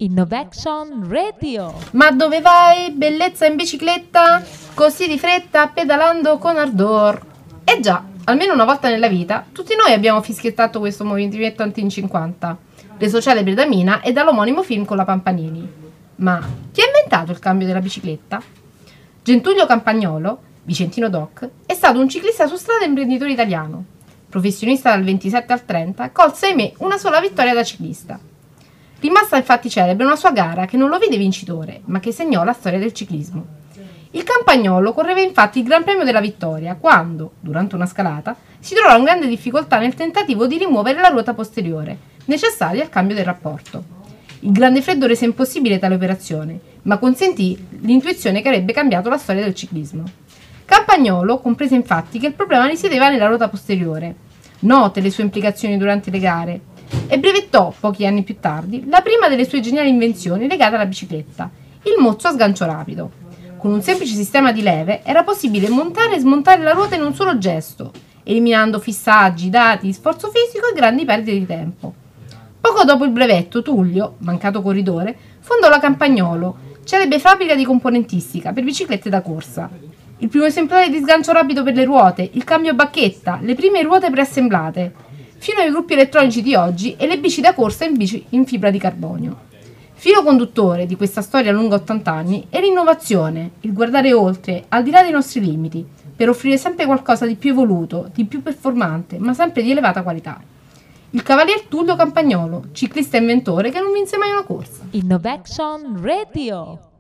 Innovation Radio. Ma dove vai, bellezza in bicicletta? Così di fretta, pedalando con ardor. Eh già, almeno una volta nella vita, tutti noi abbiamo fischiettato questo movimento anti-50, reso celebre da Mina e dall'omonimo film con la Pampanini. Ma chi ha inventato il cambio della bicicletta? Gentullio Campagnolo, Vicentino Doc, è stato un ciclista su strada e imprenditore italiano. Professionista dal 27 al 30, colse ahimè una sola vittoria da ciclista. Rimasta infatti celebre una sua gara che non lo vide vincitore, ma che segnò la storia del ciclismo. Il Campagnolo correva infatti il Gran Premio della Vittoria quando, durante una scalata, si trovò in grande difficoltà nel tentativo di rimuovere la ruota posteriore, necessaria al cambio del rapporto. Il grande freddo rese impossibile tale operazione, ma consentì l'intuizione che avrebbe cambiato la storia del ciclismo. Campagnolo comprese infatti che il problema risiedeva nella ruota posteriore, note le sue implicazioni durante le gare, e brevettò, pochi anni più tardi, la prima delle sue geniali invenzioni legate alla bicicletta, il mozzo a sgancio rapido. Con un semplice sistema di leve era possibile montare e smontare la ruota in un solo gesto, eliminando fissaggi, dati, sforzo fisico e grandi perdite di tempo. Poco dopo il brevetto, Tullio, mancato corridore, fondò la Campagnolo, celebre fabbrica di componentistica per biciclette da corsa. Il primo esemplare di sgancio rapido per le ruote, il cambio a bacchetta, le prime ruote preassemblate, fino ai gruppi elettronici di oggi e le bici da corsa in fibra di carbonio. Filo conduttore di questa storia lunga 80 anni è l'innovazione, il guardare oltre, al di là dei nostri limiti, per offrire sempre qualcosa di più evoluto, di più performante, ma sempre di elevata qualità. Il cavalier Tullio Campagnolo, ciclista e inventore che non vinse mai una corsa. Innovation Radio.